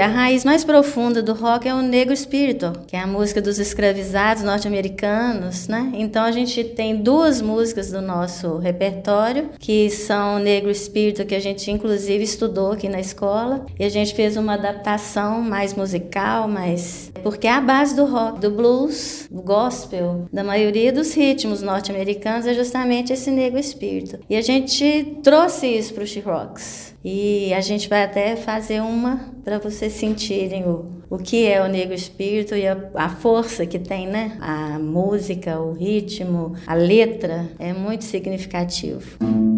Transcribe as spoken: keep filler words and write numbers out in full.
a raiz mais profunda do rock é o negro espírito, que é a música dos escravizados norte-americanos, né? Então a gente tem duas músicas do nosso repertório, que são Negro Espírito, que a gente inclusive estudou aqui na escola, e a gente fez uma adaptação mais musical, mais... porque é a base do rock, do blues, do gospel, da maioria dos ritmos norte-americanos é justamente esse negro espírito. E a gente trouxe isso para o She-Rocks. E a gente vai até fazer uma para vocês sentirem o, o que é o negro espírito e a, a força que tem, né? A música, o ritmo, a letra é muito significativo.